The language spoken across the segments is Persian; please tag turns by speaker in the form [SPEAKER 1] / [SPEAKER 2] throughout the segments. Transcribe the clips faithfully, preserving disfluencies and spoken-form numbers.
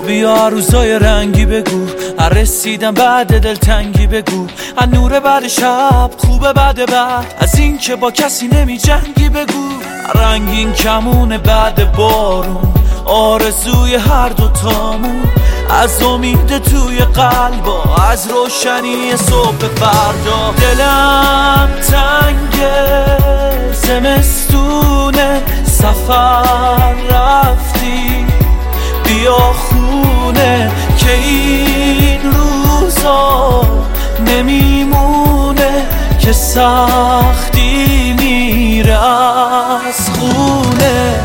[SPEAKER 1] بیا روزای رنگی بگو، رسیدم بعد دلتنگی بگو، از نور بعد شب خوبه بعد بعد، از این که با کسی نمی جنگی بگو، رنگین کمون بعد بارون، آرزوی هر دو تامون، از امید توی قلبا، از روشنی صبح فردا. دلم تنگه زمستونه، سفر رفتی بیا خونه، که این روزا نمیمونه، که سختی میره از خونه.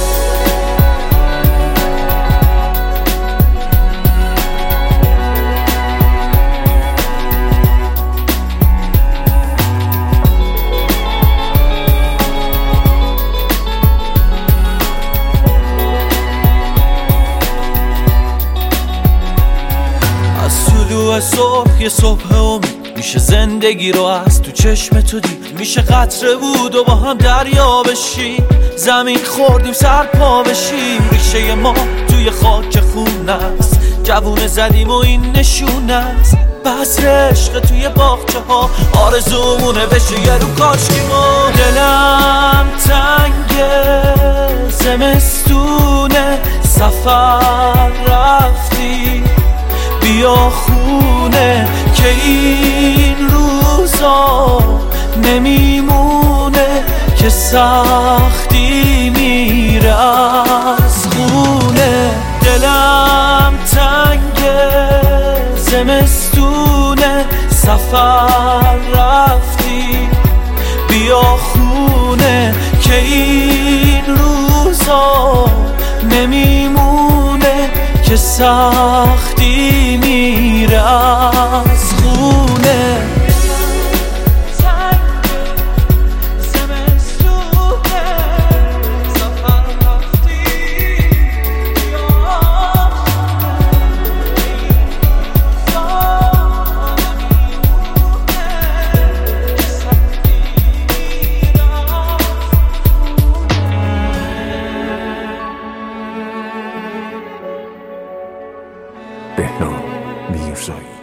[SPEAKER 1] طلوع صبح یه صبح امید میشه زندگی رو از تو چشم تو دید، میشه قطره بود و با هم دریا بشیم، زمین خوردیم سر پا بشیم، ریشه ما توی خاک خون است، جوونه زدیم و این نشونه است، بذر عشق توی باغچه ها، آرزومونه بشه یه رو کاشکی ما. دلم تنگه زمستونه، سفر رفتی بیا خونه، که این روزا نمیمونه، که سختی میره از خونه. دلم تنگه زمستونه، سفر رفتی بیا خونه، که این روزا نمیمونه، که سختی میره از خونه.
[SPEAKER 2] بهنام میرزایی.